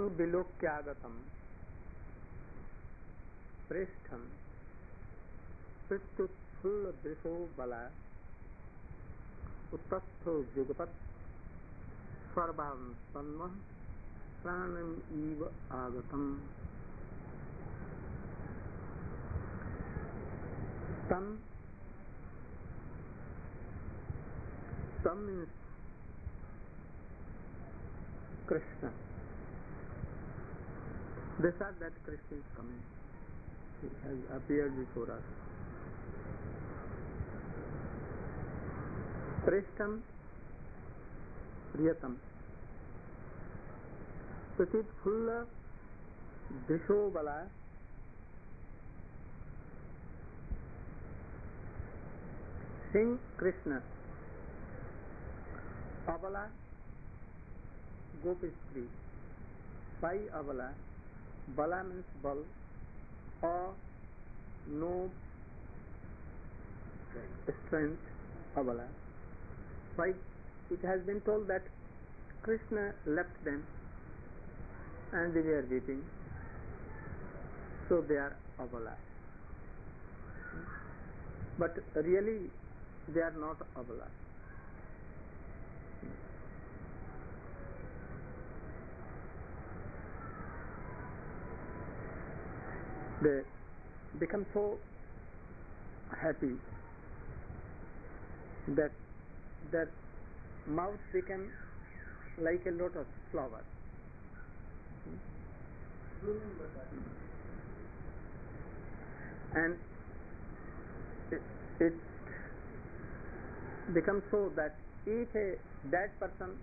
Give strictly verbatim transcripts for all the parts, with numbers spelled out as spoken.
तं विलोक्यागतं पृष्ठं प्रत्युत्फुल्लदृशो बला उत्तस्थो जुगपत् सर्वान्तन्वः प्राणमिव आगतम्। तं तं means Krishna. They said that Krishna is coming. He has appeared before us. Prishtam Priyatam Pratit Fulla Disho Bala Sing Krishna Abala Gopistri Sai Abala Bala means bal or no strength Abala. Right? It has been told that Krishna left them and they were weeping, so they are abala. But really they are not abala. They become so happy that their mouth became like a lotus flower. And it, it becomes so that if a dead person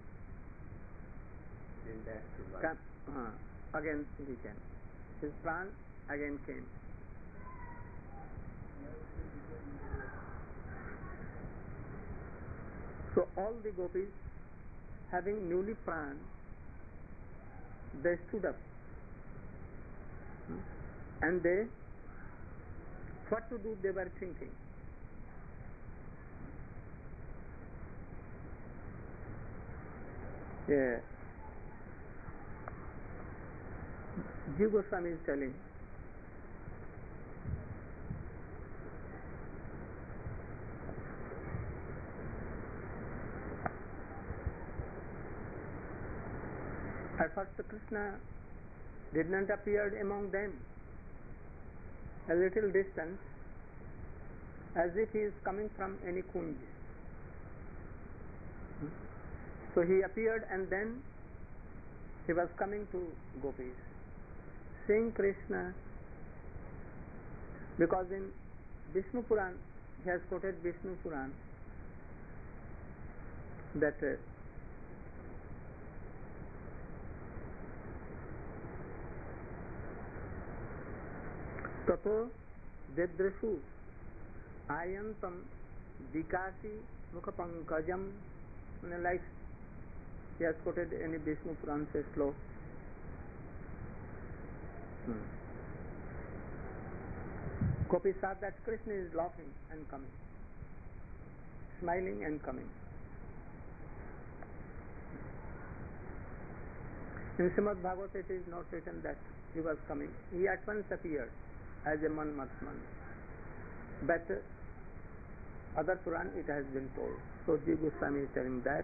can, uh, again he came, his pran again came. So all the gopis having newly pran, they stood up and they, what to do they were thinking. Yeah. Jiva Goswami is telling, at first Krishna did not appear among them, a little distance, as if he is coming from any kunj. So he appeared and then he was coming to gopis. Sing Krishna, because in Vishnu Puran, he has quoted Vishnu Puran that uh, Tato Dedreshu Ayantam Vikasi Mukhapankajam, like he has quoted any Vishnu Puran se slok. Hmm. Gopi saw that Krishna is laughing and coming, smiling and coming. In Srimad Bhagavata it is not written that he was coming. He at once appeared as a Manmathman. But uh, other Puran it has been told. So Jiva Goswami is telling that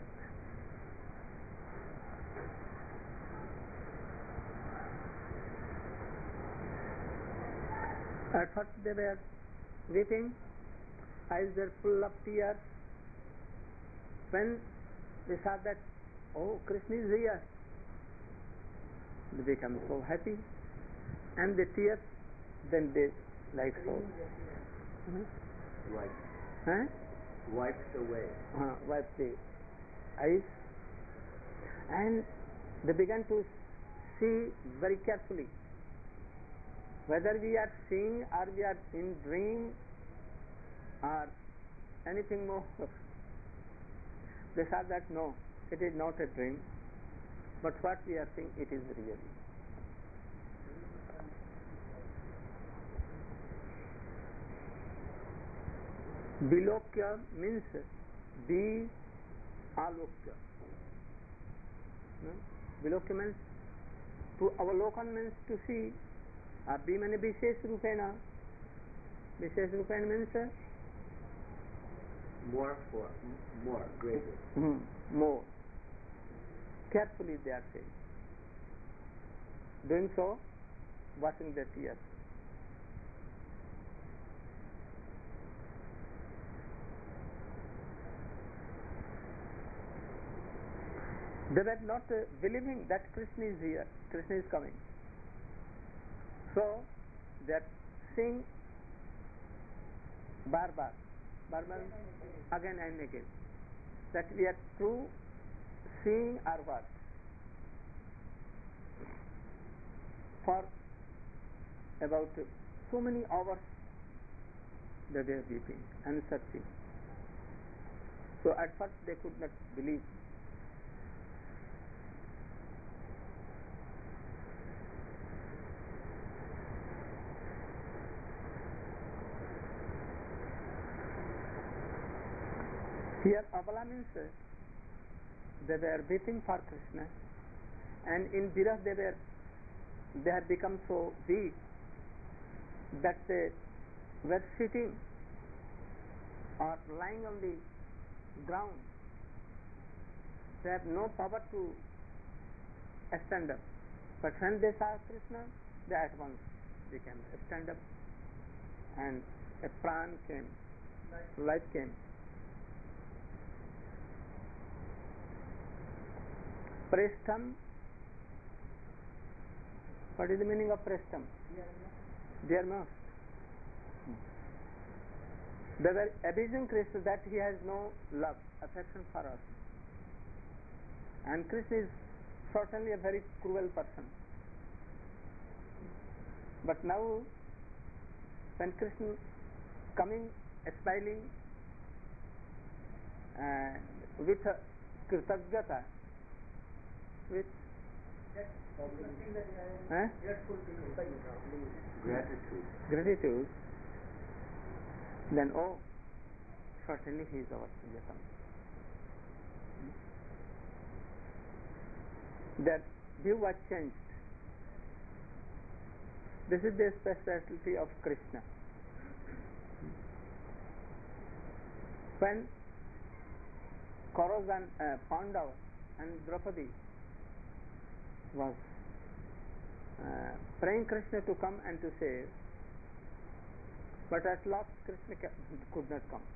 at first they were weeping, eyes were full of tears. When they saw that, oh, Krishna is here, they become so happy, and the tears, then they like so. Hmm? Wiped. Huh? Wiped away. Uh, wiped the eyes, and they began to see very carefully whether we are seeing or we are in dream or anything more. They said that no, it is not a dream, but what we are seeing, it is real. Vilokya means be alokya. No? Vilokya means To Avalokan means to see. Abhi mane Vishesh Rupena. Vishesh Rupena means uh, More for m- more, greater. hmm, more. Carefully they are saying. Doing so, washing their tears. They were not uh, believing that Krishna is here, Krishna is coming. So, they are saying bar bar, bar bar, again and again, that we are true seeing our what? For about so many hours they were weeping and searching. So at first they could not believe. Here Abala means uh, they were weeping for Krishna, and in Virah they were they had become so weak that they were sitting or lying on the ground. They have no power to stand up. But when they saw Krishna, they at once became stand up, and a pran came, life came. Preshtam. What is the meaning of preshtam? Dear most. They were abusing Krishna that he has no love, affection for us. And Krishna is certainly a very cruel person. But now, when Krishna coming, smiling, uh, with uh, kritagyata, with huh? Gratitude. gratitude, then oh, certainly he is our Priyatam. Their view was changed. This is the specialty of Krishna. When Kauravas and uh, Pandava and Draupadi was uh, praying Krishna to come and to save, but at last Krishna could not come.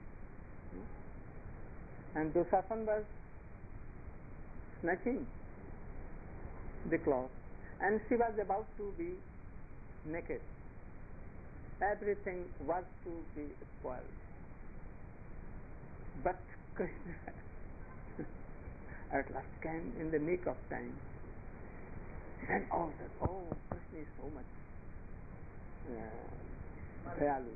And Dushasan was snatching the cloth, and she was about to be naked. Everything was to be spoiled. But Krishna at last came in the nick of time. And all said, oh, Krishna is so much uh, dayalu.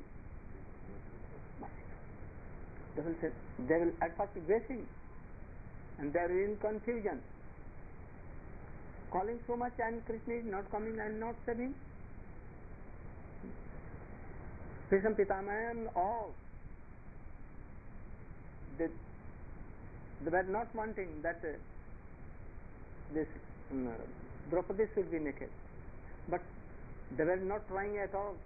They will say, they will at first be guessing, and they are in confusion, calling so much, and Krishna is not coming and not saving. Krishna Pitama and all, they, they were not wanting that uh, this um, Draupadi should be naked, but they were not trying at all.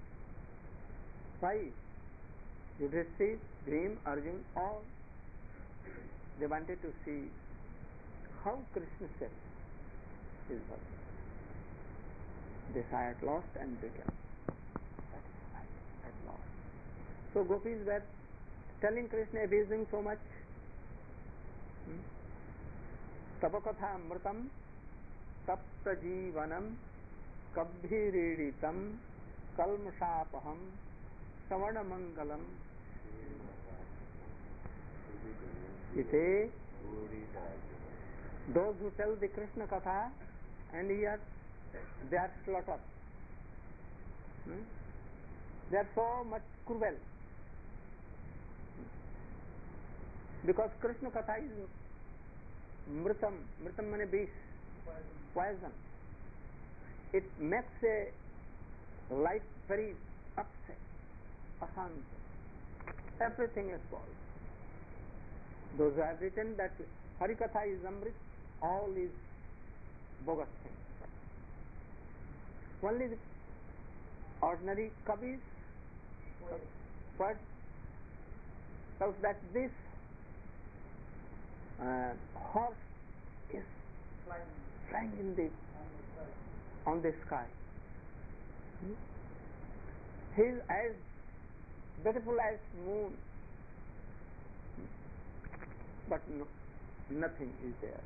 Why? Yudhishthira, Bhim, Arjun, all, they wanted to see how Krishna said his body. They saw at last and became satisfied at last. So gopis were telling Krishna, abusing so much. Tabakatha amritam tapta jivanam kabhiriditam kalmashapaham savana mangalam ite. Those who tell the Krishna Katha and here they are slaughtered. Hmm? They are so much cruel. Because Krishna Katha is mritam, mritam mane bish, poison. It makes a life very upset, asant. Everything is spoiled. Those who have written that Harikatha is Amrit, all is bogus thing. only the ordinary kavis, poets, tells that this uh, horse is Flying flying in the on the sky. on the sky. Hmm? He is as beautiful as moon, but no, nothing is there.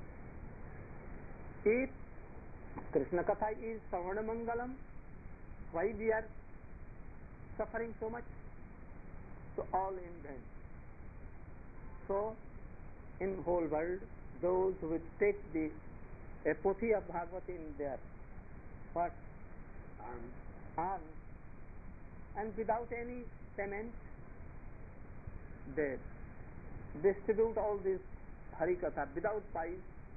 If Krishna Katha is Savana Mangalam, why we are suffering so much? So all in vain. So in whole world, those who will take the a pothi of Bhagavati in their what Arms. arms and without any payment, they distribute all this Hari Katha without price.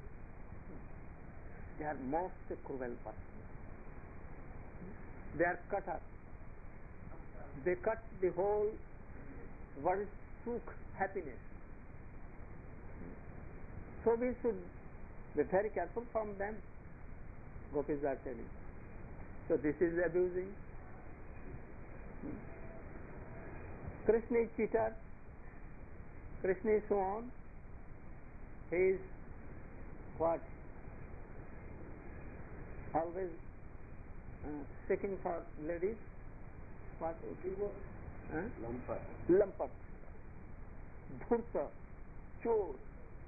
They are most cruel persons. They are cutters. They cut the whole world's sukh, happiness. So we should be very careful from them. Gopis are telling. So this is abusing. Krishna is cheater. Krishna is so on. He is what? Always uh, seeking for ladies. What? Huh? Lampat. Lampat. Dhurta. Chor.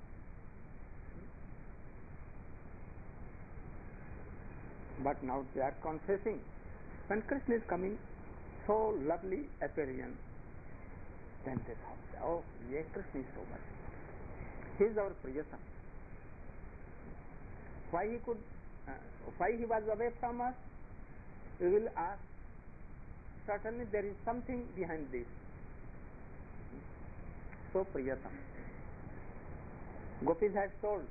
But now they are confessing. When Krishna is coming, so lovely appearance, then they thought, oh, yeah, Krishna is so much. He is our Priyasam. Why he could, uh, why he was away from us? We will ask. Certainly there is something behind this. So Priyasam. Gopis had told,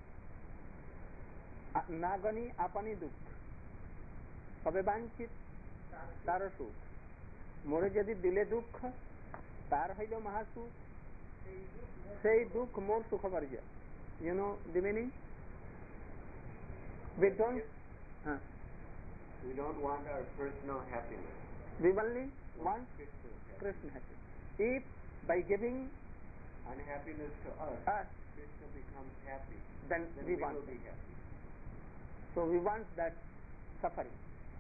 Nagani apani dukh. তবে বাঞ্ছিত তার সুখ মোরে যদি দিলে দুঃখ তার হইল মহাসুখ সেই দুঃখ মোর সুখ বর্জ্য you know the meaning we don't uh, We don't want our personal happiness. we only want Krishna's happiness. Krishna happiness. If by giving Unhappiness to us, us Krishna becomes happy. then Then we we want will be it. happy. So we want that suffering.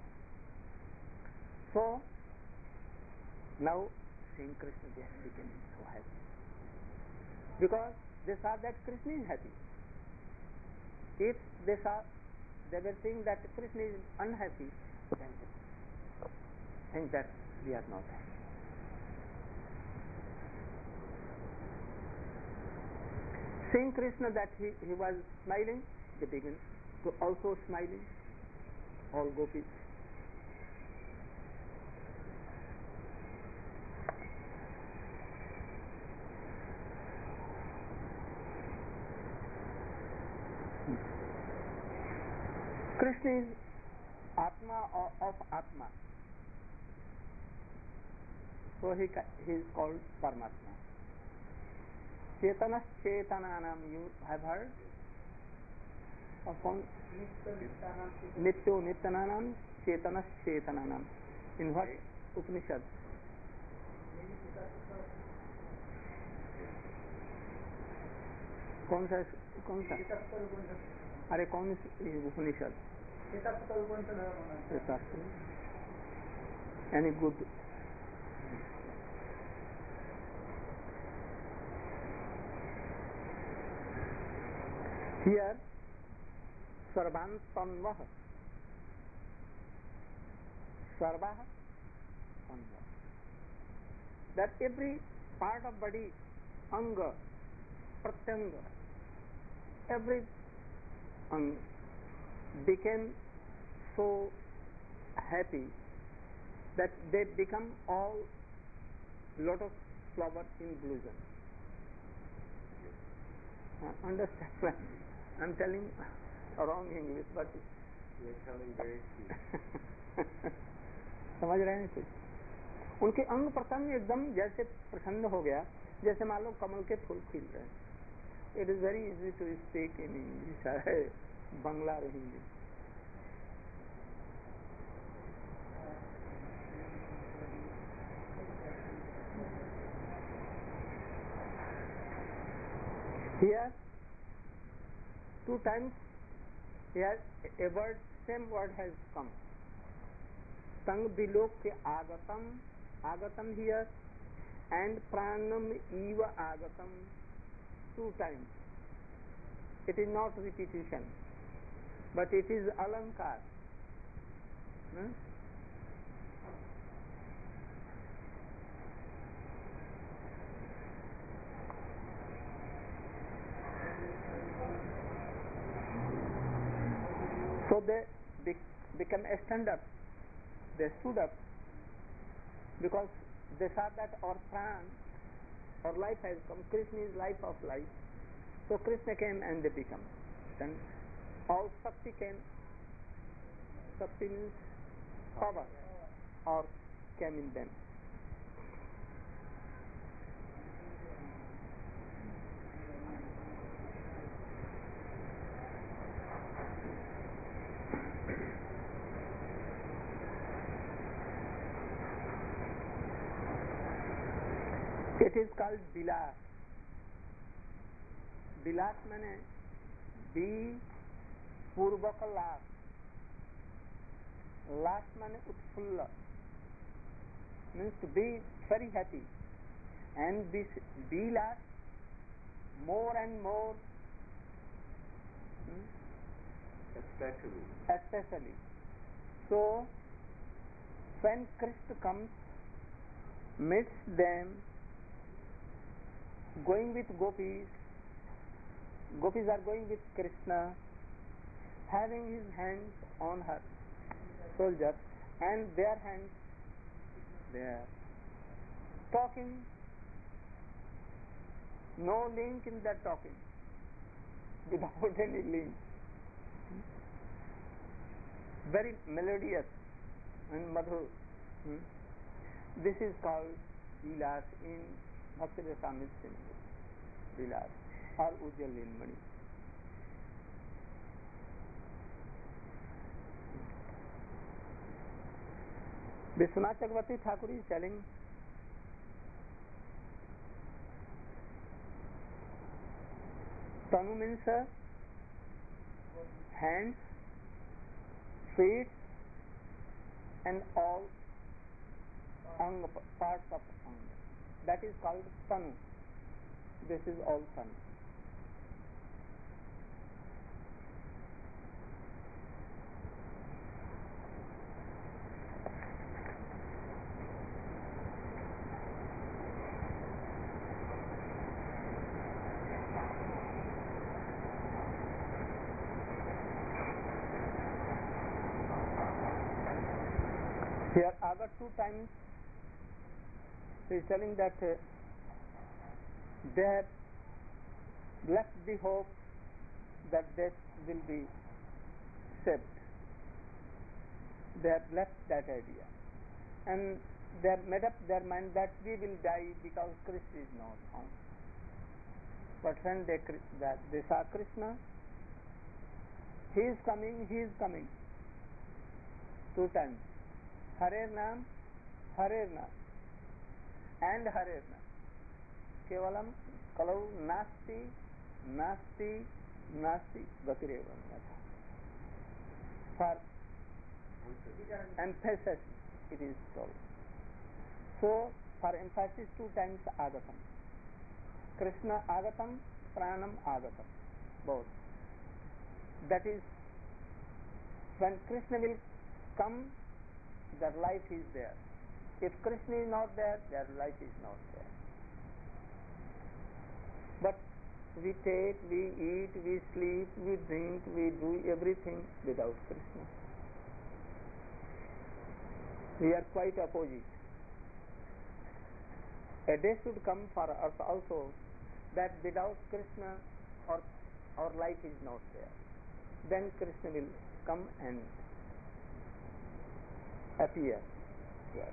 So now seeing Krishna they are becoming so happy because they saw that Krishna is happy. If they saw they were saying that Krishna is unhappy, then they think that we are not happy. Seeing Krishna that he, he was smiling, they begin to also smiling, all gopis. Krishna is Atma of Atma. So he, he is called Paramatma. Chetana Chetananam, you have heard? Of one? Nityo Nityananam, Chetana Chetananam. In what Upanishad? कौन सा कौन सा अरे कौन उपनिषद any good here sarvantanvah sarvah tanvah that every part of body anga pratyanga every um, became so happy that they become all lotus flower in blossom. Uh, understand? I'm telling wrong English, but You're telling very sweet. समझ रहे हैं कुछ? उनके अंग प्रत्यंग एकदम जैसे प्रसन्न हो गया, जैसे मान लो कमल के फूल खिल रहे हैं. It is very easy to speak in English, Bangla or Hindi. Here, two times, here a word, same word has come. Tang bilokya agatam, agatam here, and pranam eva agatam, two times. It is not repetition, but it is alankar. Hmm? So they be- become a stand up. They stood up because they saw that our pran, our life has come. Krishna is life of life. So Krishna came and they become. Then all Shakti came. Shakti means power, or came in them. It is called Bilas. Bilas means be purvaka las. Las means utfulla, means to be very happy. And this Bilas, more and more, hmm, Especially. especially. So, when Krishna comes, meets them, going with gopis, gopis are going with Krishna, having his hands on her shoulders and their hands there, talking, no link in that talking, without any link, very melodious and madhur. Hmm? This is called Vilas in Bhakti Rasamrita Sindhu. Vilas or Ujjal Lilmani. Vishwanath Chakravarti Thakur is telling Tanu means uh, hands, feet, and all ang, parts of ang. That is called Tanu. This is all Tanu. Here, other two times, he is telling that uh, they have left the hope that they will be saved. They have left that idea. And they have made up their mind that we will die because Krishna is not on. But when they, that they saw Krishna, he is coming, he is coming. Two times. Hare Nam, Hare Nam, and Hare Nam. Kevalam kalau nasti, nasti, nasti, gatireva. For emphasis, it is told. So, for emphasis, two times Agatam. Krishna Agatam, Pranam Agatam. Both. That is, when Krishna will come, their life is there. If Krishna is not there, their life is not there. But we take, we eat, we sleep, we drink, we do everything without Krishna. We are quite opposite. A day should come for us also that without Krishna our, our life is not there. Then Krishna will come and appear. Yes.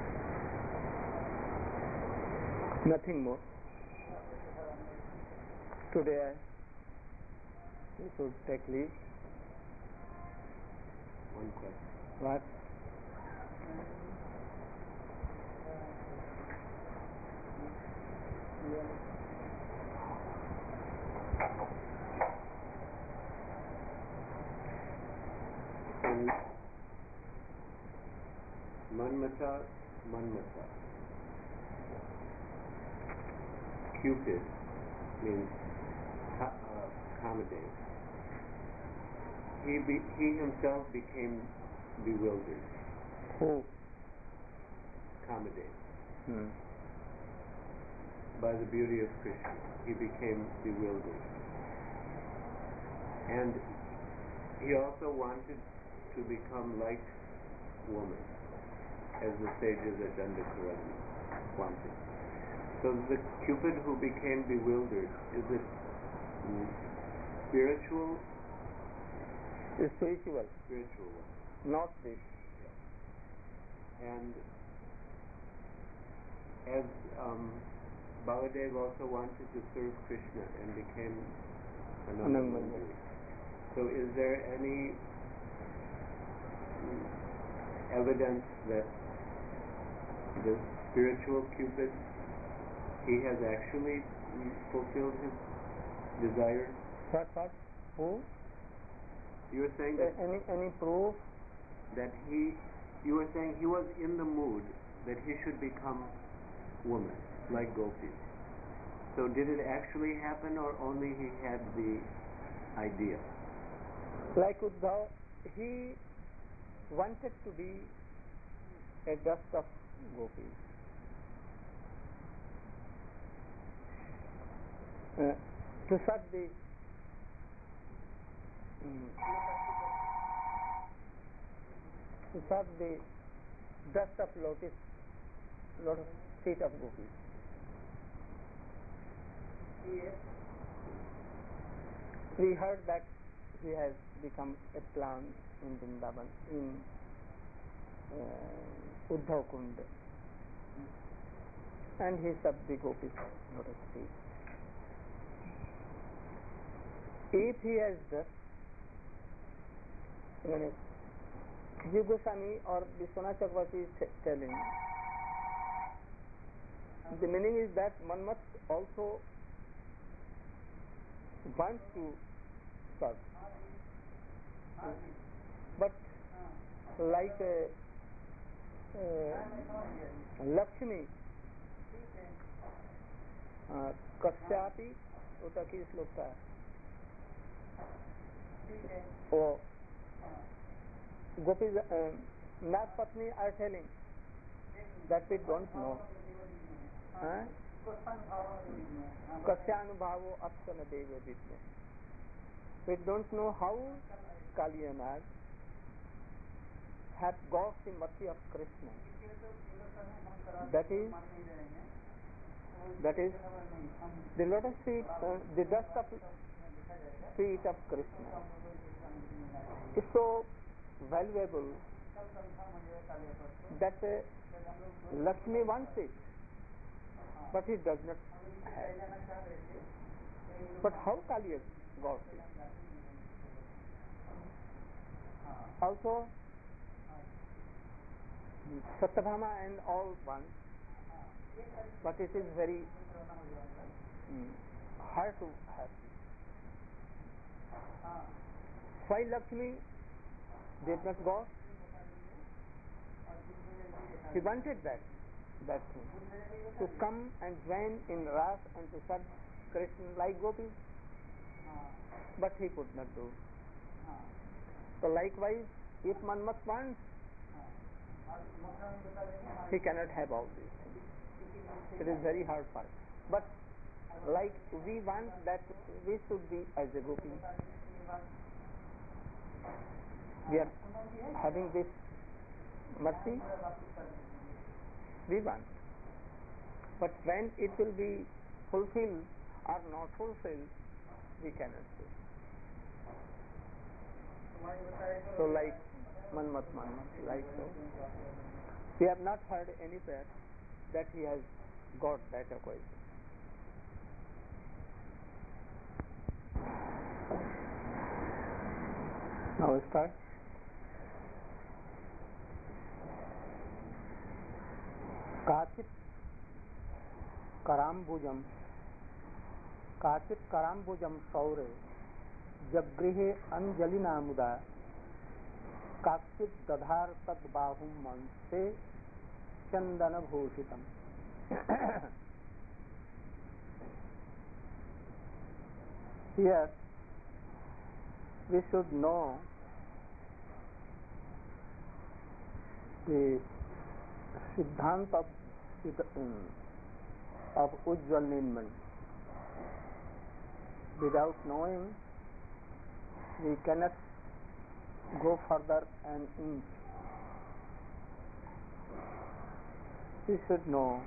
Nothing more. Today we should take leave. One question. What? And Manmata, Manmata. Cupid means ca- uh, Kamadeva. He be, he himself became bewildered. Who? Kamadeva. Hmm. By the beauty of Krishna, he became bewildered. And he also wanted to become like woman, as the sages at Dandakaranya wanted. So the Cupid who became bewildered, is it spiritual? It's spiritual, Spiritual one. not this. And as um, Baladev also wanted to serve Krishna and became Ananda Manjari. So is there any evidence that the spiritual Cupid, he has actually fulfilled his desires? What? What? Who? You were saying A- that, Any any proof? that he, you were saying he was in the mood that he should become woman, like gopis. So did it actually happen, or only he had the idea? Like Uddhav, he wanted to be a dust of gopis. Uh, to serve the mm, to serve the dust of lotus, lotus feet of gopis. We heard that he has become a plant in Vrindavan, in uh, Uddhav Kund, and he served the gopis lotus feet. If he has done, yani, Jiv Goswami or Vishwanath Chakravarti is t- telling, the meaning is that Manmat also wants to serve, but like uh, uh, Lakshmi, uh, Kasyapi, Utaki श्लोक का वो Gopis, uh, Nag Patni are telling that we don't know. Kasyanubhavo apsana deva vidme. We don't know how Kaliya Nag had got the mercy of Krishna. That is, that is the lotus feet, uh, the dust of feet of Krishna is so valuable that uh, Lakshmi wants it, but he does not have. But how Kaliya got it? Also, Satyabhama and all want, but it is very mm, hard to have it. Why Lakshmi did not go? She wanted that, that thing, to come and join in Ras and to serve Krishna like gopis, but he could not do. So likewise, if Manmat wants, he cannot have all these things. It is very hard for him. But like we want that we should be as a gopi, we are having this mercy, we want. But when it will be fulfilled or not fulfilled, we cannot do. So like Manmat Manmat, like so. We have not heard anywhere that he has got that occasion. Now start. काचित् कराम्बुजं काचित् कराम्बुजं सौरे जगृहे Angelina मुदा काचित् दधार तद्बाहुं मंसे चंदनभूषितम्. Here we should know the Siddhant of, of Ujjwal Nilmani. Without knowing, we cannot go further an inch. We should know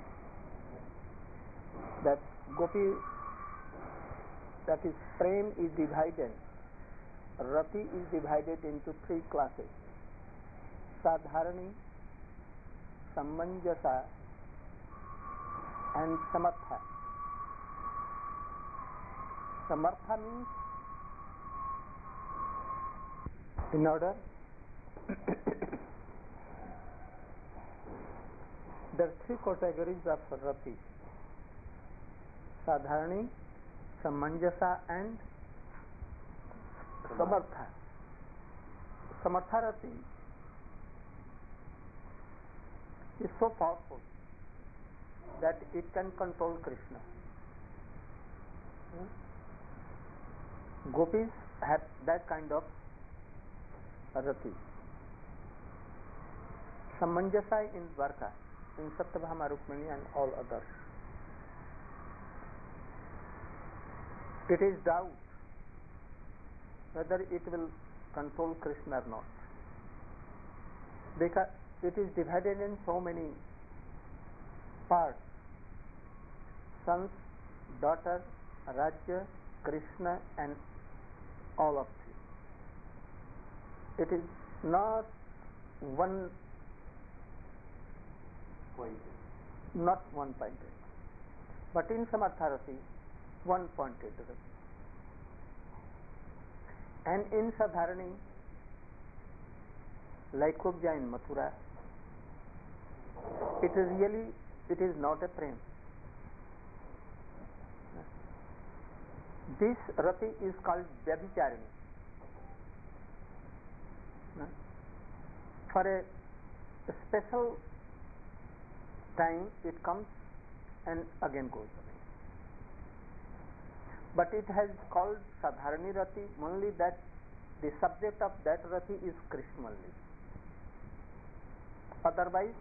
that Gopi, that is Prem is divided, Rati is divided into three classes: Sadharani, Samanjasa and Samartha. Samartha means in order there are three categories of Rati: Sadharani, Samanjasa and Samartha. Samartha Rati is so powerful that it can control Krishna. Gopis have that kind of Rati. Samanjasa in Dwarka, in Satyabhama, Rukmini and all others. It is doubt whether it will control Krishna or not, because it is divided in so many parts: sons, daughter, Rajya, Krishna and all of three. It is not one pointed. Not one pointed, but in Samartharati, one pointed. And in Sadharani, like Kubja in Mathura, it is really, it is not a prem. This Rati is called Vyabhicharini. For a special time it comes and again goes away. But it has called Sadharani Rati only that the subject of that Rati is Krishna only. Otherwise,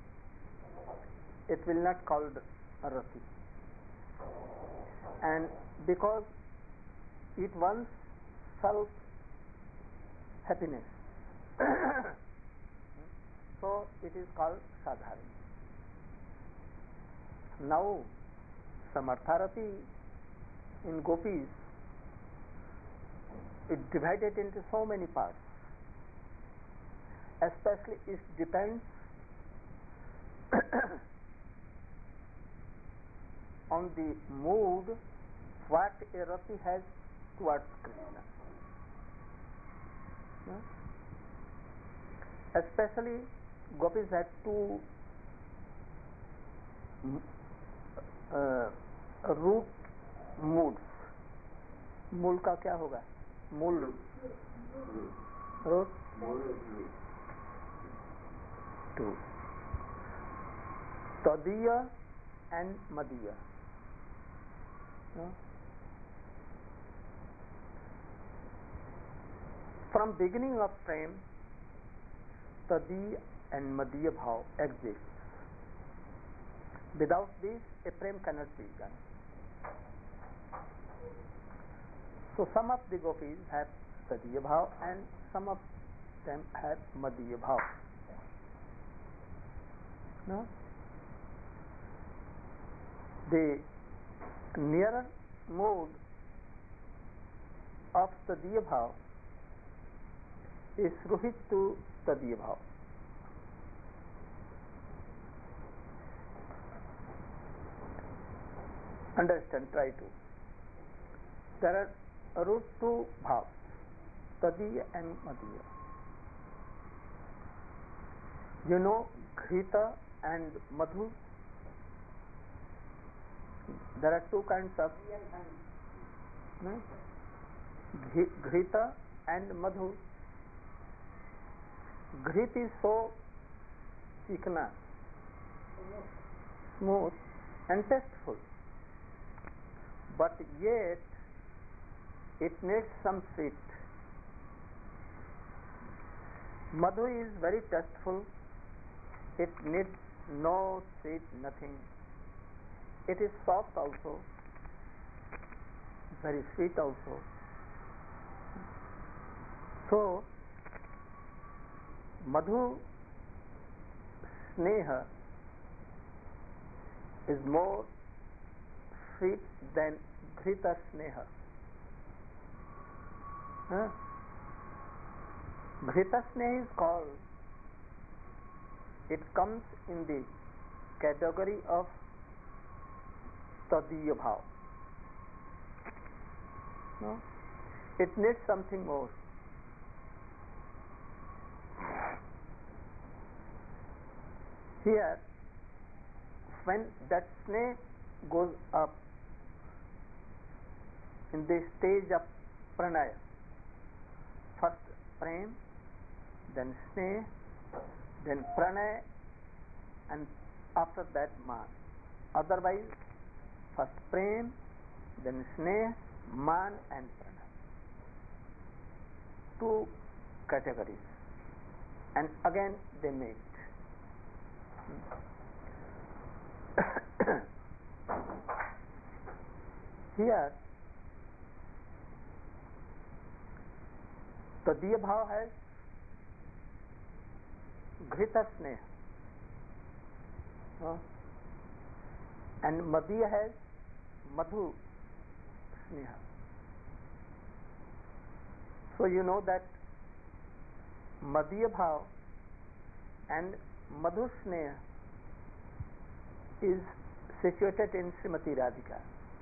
it will not called a Rati. And because it wants self happiness, so it is called Sadharani. Now, Samartharati in Gopis, it divided into so many parts. Especially it depends on the mood what a Rati has towards Krishna. Hmm? Especially Gopis had two uh, root moods. मूल का क्या होगा? मूल root two. Tadiya and Madiya. No? From beginning of frame, Tadiya and Madiya bhav exists. Without this, a prem cannot be done. So some of the gopis have Tadiya bhav and some of them have Madiya bhav. No? The nearer mode of Tadiya bhav is Rohit to Tadiya bhav. Understand, try to. There are root two bhavs, Tadiya and Madhya. You know Ghrita and Madhu? There are two kinds of hmm? Ghrita and Madhu. Grit is so chikna, smooth and tasteful, but yet it needs some sweet. Madhu is very tasteful, it needs no sweet, nothing. It is soft also, very sweet also. So, Madhu Sneha is more sweet than Ghrita Sneha. Huh? Ghrita Sneha is called, it comes in the category of Tadiya Bhav. No? It needs something more. Here, when that snake goes up in the stage of pranaya, first prem, then sneh, then pranay, and after that man. Otherwise, first prem, then sneh, man and pranay. Two categories, and again they meet. Here, Tadiya Bhav has Ghrita Sneha, uh, and Madhya has Madhu Sneha. So you know that Madhya Bhav and Madhu Sneha is situated in Srimati Radhika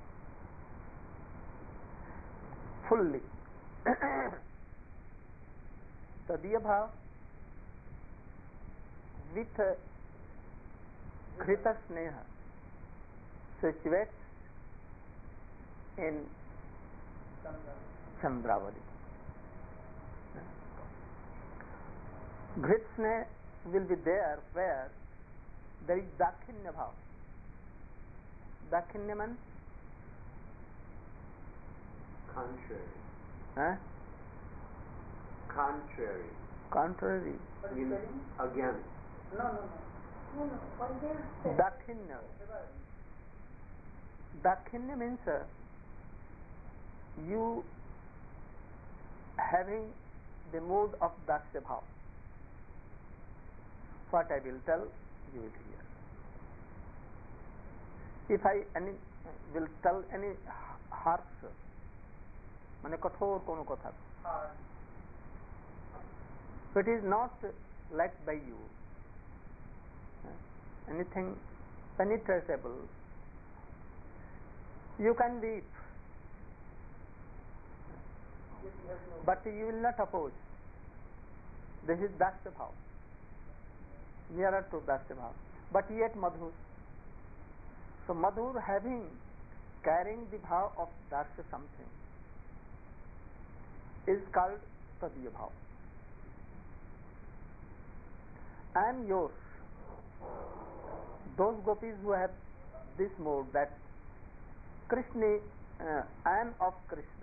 fully. Tadiya Bhav with uh, Ghrita Sneha situates in Chandravali. Grit Sneha will be there where there is Dakhinya Bhav. Dakhinya means contrary. Huh? Contrary. Contrary. In, against. No, no, no. No, no. What they say? Dakhinya. Dakhinya means uh, you having the mood of Daksha Bhav. What I will tell, you will hear. If I any will tell any harsh, মানে কঠোর কোনো কথা, it is not liked by you. Anything penetratable, you can weep, but you will not oppose. This is Daksha Bhav, nearer to Daksha Bhav, but yet Madhur. So Madhur having, carrying the bhav of Daksha something is called Tadiya Bhav. I am yours. Those gopis who have this mode that Krishna, uh, I am of Krishna.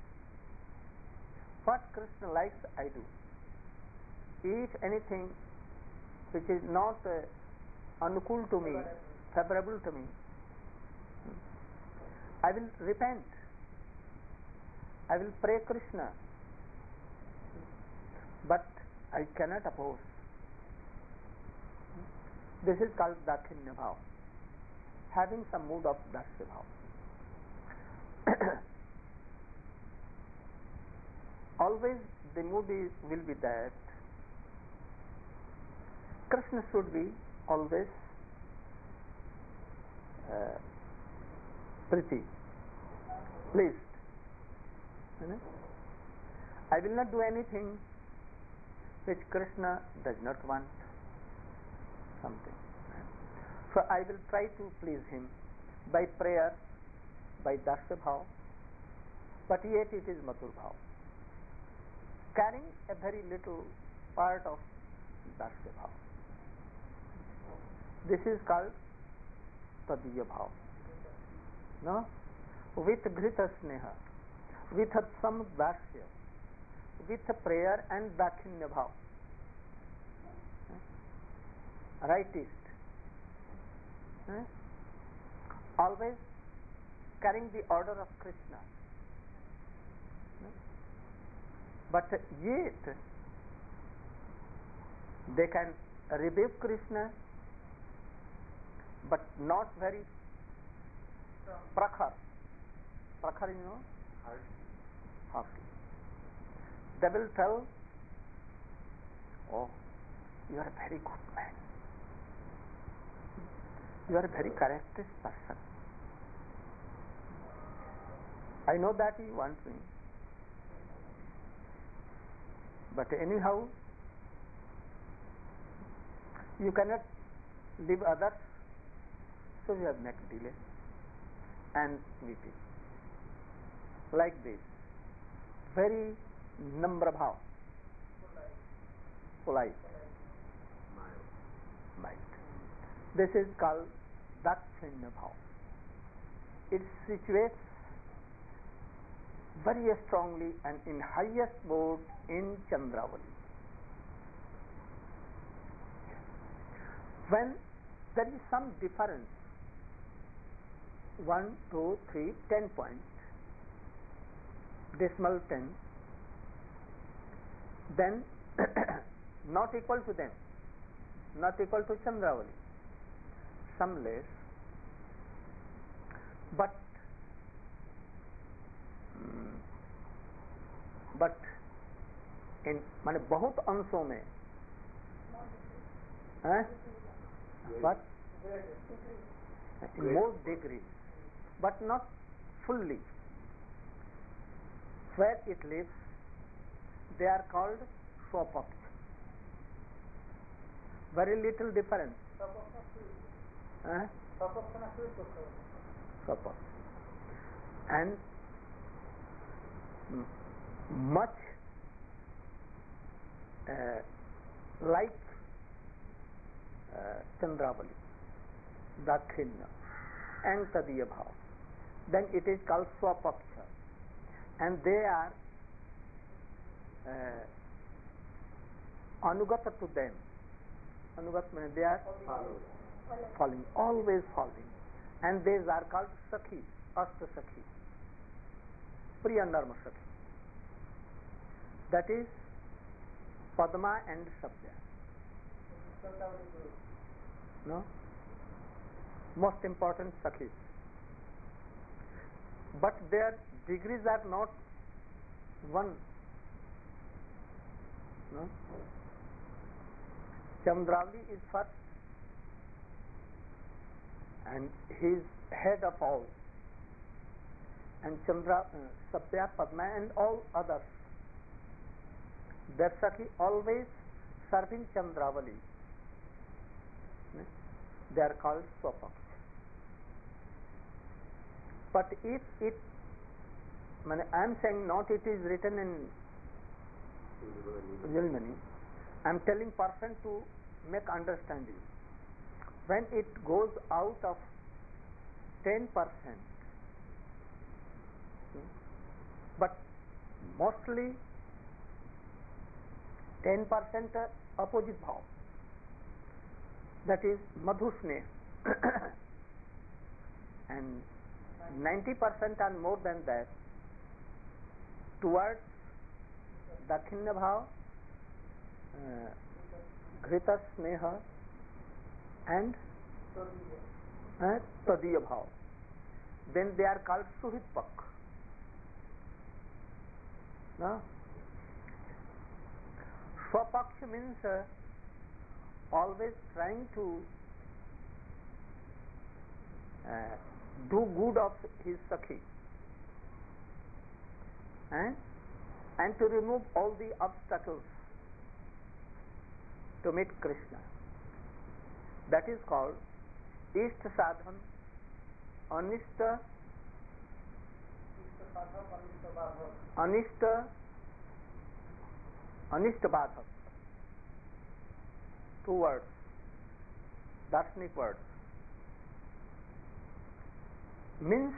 What Krishna likes, I do. If anything which is not uh, anukul to me, favorable to me, I will repent. I will pray Krishna, but I cannot oppose. This is called Dakhinya Bhav, having some mood of Daksha Bhav. Always the mood is, will be that Krishna should be always uh, pretty, pleased. You know? I will not do anything which Krishna does not want. Something. So I will try to please him by prayer, by dasya bhav, but yet it is mathur bhav, carrying a very little part of dasya bhav. This is called tadiya bhav. No? With ghrita sneha, with some dasya, with prayer and dakhinya bhav. Rightist. Eh? Always carrying the order of Krishna. Eh? But yet they can rebuke Krishna, but not very prakhar. Prakhar, you know? Harshly. They will tell, oh, you are a very good man. You are a very courageous person. I know that you want me. But anyhow, you cannot leave others, so you have make delay and weeping. Like this. Very nambra bhav. Polite. Mild. This is called dakshinya bhav. It situates very strongly and in highest mode in Chandravali. When there is some difference, one, two, three, ten points, decimal ten, then not equal to them, not equal to Chandravali, some less, but but in माने बहुत अंशों में, हैं? But in more degrees, but not fully. Where it lives, they are called Swapaksh. Very little difference. Huh? Swapaksh. And much uh, like uh, Chandravali, Dakhinya and Tadiya Bhav, then it is called Swapaksha, and they are uh, Anugata to them. Anugat means they are Follows. following, always following, and these are called Sakhi, Asta Sakhi, Priya Narma Sakhi. That is Padma and Sabya. No? Most important Sakhis. But their degrees are not one. No? Chandravali is first, and he is head of all. And Chandra, uh, Sabya, Padma and all others, their Sakhi always serving Chandravali. They are called Swapaksh. But if it, I am saying not it is written in Yilmani, I am telling person to make understanding. When it goes out of ten percent, but mostly ten percent opposite bhav, that is madhusne, and ninety percent and more than that towards dakhinya bhav, uh, ghrita sneha and uh, tadiya bhav. Then they are called suhitpak. No? Swapaksh means uh, always trying to uh, do good of his Sakhi. and, and to remove all the obstacles to meet Krishna. That is called Ishta Sadhan, Anishta, Anishta, Anishta Badhak. Two words, Darshanik words. Means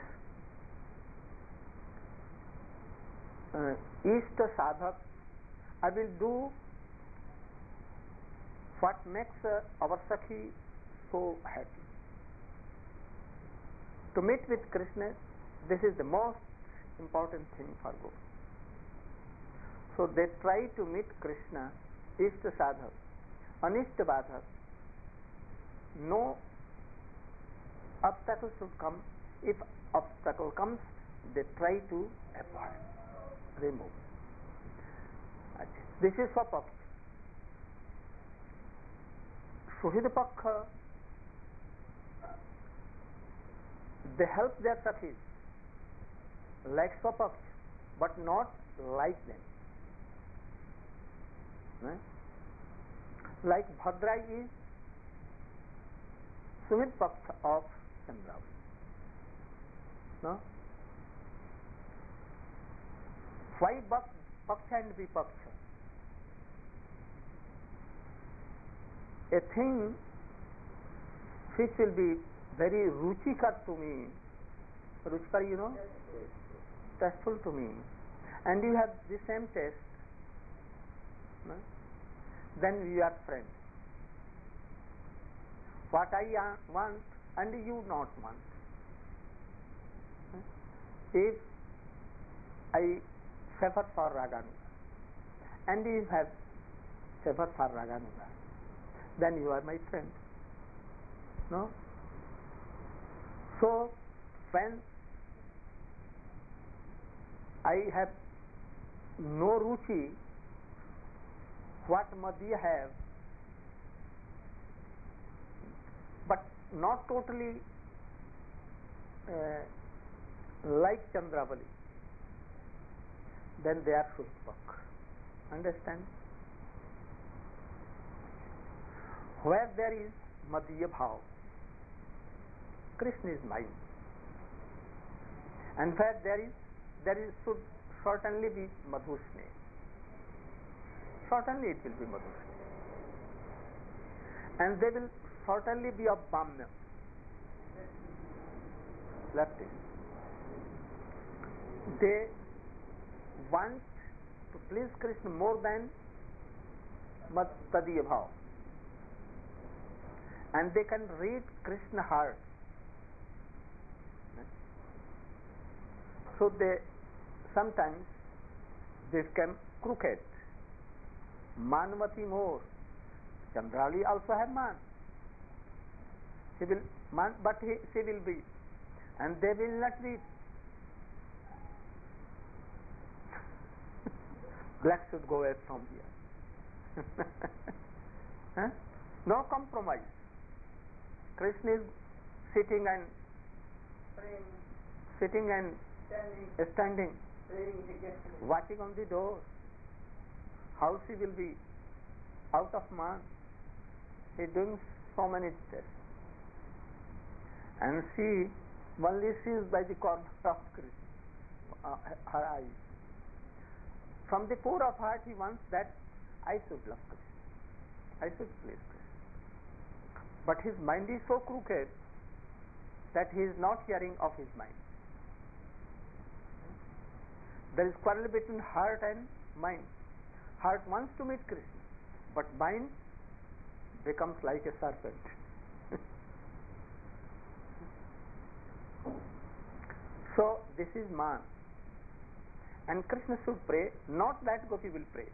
uh, Ishta Sadhak, I will do what makes uh, our Sakhi so happy. To meet with Krishna, this is the most important thing for Guru. So they try to meet Krishna, Ishta Sadhak, Anishta Badhak. No obstacle should come. If obstacle comes, they try to avoid, remove. This is Swapaksh. Suhrid Pakha, they help their Sakhis like Swapaksh, but not like them. Right? Like Bhadrai is Suhrid Pakha of Chandravali. No? Why Paksha and Vipaksha? A thing which will be very ruchikar to me, ruchikar, you know, tasteful to me, and you have the same taste, no? Then we are friends. What I want and you not want. If I suffer for Raganuga and you have suffer for Raganuga, then you are my friend. No? So when I have no ruchi, what Madhya have, but not totally uh, like Chandravali, then they are Suhritpak. Understand? Where there is Madhya Bhav, Krishna is mine. And where there is, there is should certainly be Madhusne. Certainly it will be Madhusne. And they will certainly be of Bamya. Lefty. They want to please Krishna more than Tadiya Bhav. And they can read Krishna heart. So they sometimes they become crooked. Manvati more. Chandravali also have man. He will man, but he, she will be, and they will not be. Black should go away from here. Huh? No compromise. Krishna is sitting and praying, sitting and standing, standing, praying against watching on the door. How she will be out of man. He doing so many tests. And she only sees by the corner of Krishna, uh, her eyes. From the core of heart he wants that I should love Krishna, I should please Krishna. But his mind is so crooked that he is not hearing of his mind. There is quarrel between heart and mind. Heart wants to meet Krishna, but mind becomes like a serpent. So this is man. And Krishna should pray, not that Gopi will pray.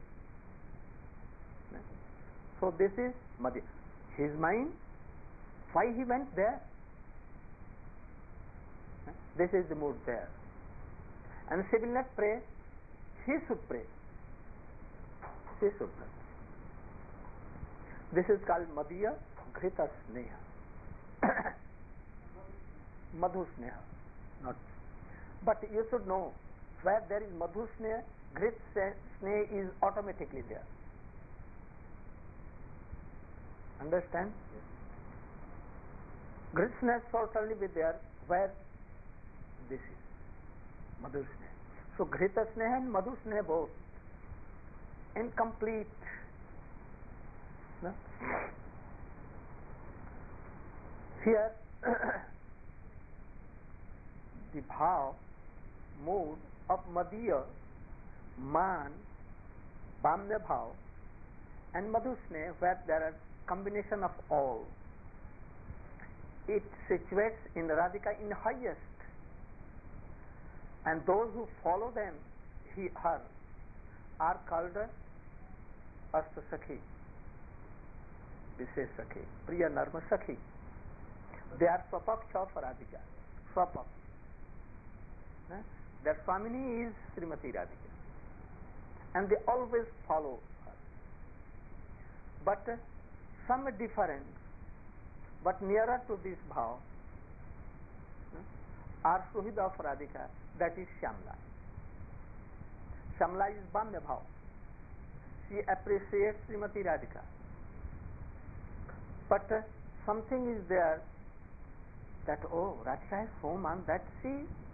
So this is Madhya. His mind, why he went there? This is the mood there. And she will not pray, he should pray. She should pray. This is called Madhya Ghrita Sneha. Madhu Sneha. Not. But you should know, where there is Madhu Sneha, Grit Sneha is automatically there. Understand? Grit Sneha shall certainly be there where this is Madhu Sneha. So Grita Sneha and Madhu Sneha both incomplete. No? Here the bhav, mood of Madhya, Man, Bamya bhav and Madhu Sneha, where there are combination of all, it situates in Radhika in highest, and those who follow them, he, her, are called Asta Sakhi, Vishesh Sakhi, Priya Narma Sakhi. They are Swapaksha of Radhika. Swapaksh. Eh? Their Swamini is Srimati Radhika. And they always follow her. But uh, some difference, but nearer to this bhav, eh, are Suhida of Radhika, that is Shyamla. Shyamla is Bamya bhav. She appreciates Srimati Radhika. But uh, something is there that, oh, Radhika has so much that she